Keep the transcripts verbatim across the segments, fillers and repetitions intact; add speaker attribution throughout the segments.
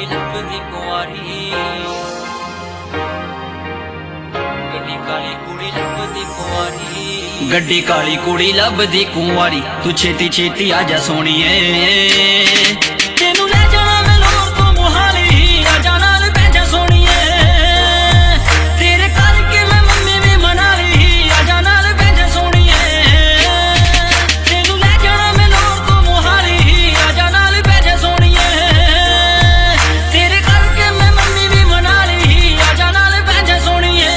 Speaker 1: कुड़ी लभदी कुंवारी गड्डी काली कुड़ी लभदी कुंवारी गड्डी काली कुड़ी लभदी कुंवारी तू छेती छेती आजा सोनिए तेनू ले जाना मैं लोर तो मोहाली आजा नाल बैठा सोनिए तेरे करके मैं मम्मी भी मना ली आजा नाल बैठा सोनिए तेनू ले जाना मैं लोर तो मोहाली आजा नाल बैठा सोनिए तेरे करके मैं मम्मी भी मना ली आजा नाल बैठा सोनिए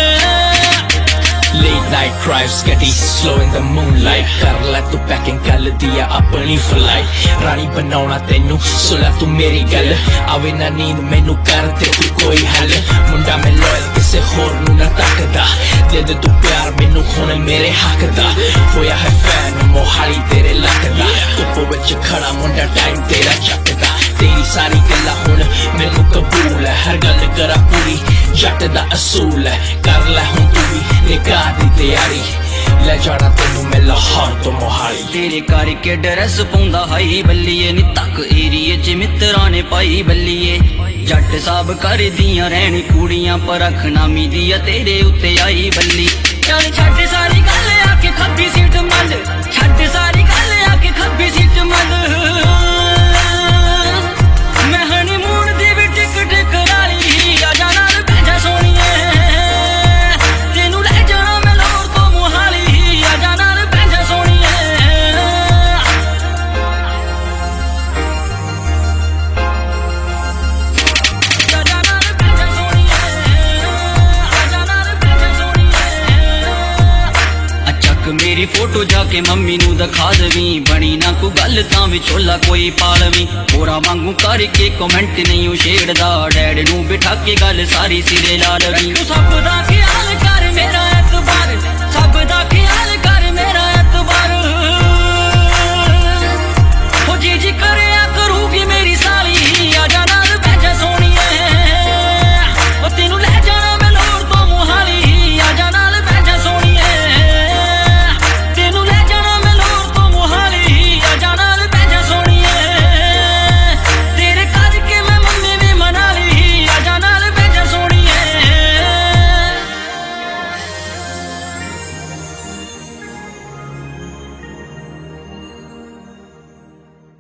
Speaker 2: Late night drives getty slow in the moonlight कर लै तू पैकिंग कल दिया अपनी फ्लाइट रानी बनाउणा तेनू सुला तू मेरी गल आवे ना नींद मैनू कर ते तू कोई हल मुंडा मैं लॉयल किसे होर नू ना तकदा दे दे तू प्यार मैनू हुण मेरे हक दा होया है फैन मोहाली तेरे लक दा धुप्प विच खड़ा मुंडा टाइम तेरा चकदा तेरी सारी गल्लां हुण मैनू कबूल है हर गल करा पूरी जट दा असूल है कर लै हुण तू भी निकाह दी तैयारी ले जाना तेनू मैं लाहौर तो मोहाली
Speaker 1: तेरे करके ड्रेस पाउंदा हाई बल्लीए नी तक एरिए च मित्तरां ने पाई बल्लीए जट साहब कर दियां रहनी कुड़ियां पर अखनामी दिया तेरे उत्ते आई बल्ली चल छड्ड सारी गल आके खब्बी सीट मल छड्ड सारी गल आके खब्बी सीट मल मैं हनीमून दी भी टिकट करा ली आजा नाल बैठा सोनिए तेनू ले जाना मैं लोर तो मोहाली आजा नाल बैठा सोनिए आजा नाल बैठा सोनिए आजा नाल बैठा सोनिए अचक मेरी फोटो जाके मम्मी नू दिखा दवी बनी ना को गल तां विचोला कोई पालवी होरा वांगू करके कमेंट नहीं छेड़दा डैड नू बिठा के गल सारी सिरे ला लवी सब